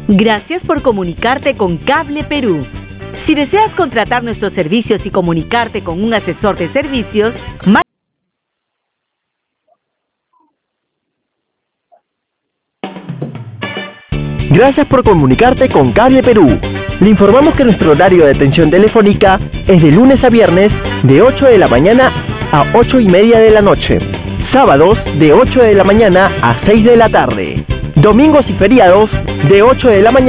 Gracias por comunicarte con Cable Perú. Si deseas contratar nuestros servicios y comunicarte con un asesor de servicios, Gracias por comunicarte con Cable Perú. Le informamos que nuestro horario de atención telefónica es de lunes a viernes de 8 de la mañana a 8:30 de la noche. Sábados de 8 de la mañana a 6 de la tarde. Domingos y feriados de 8 de la mañana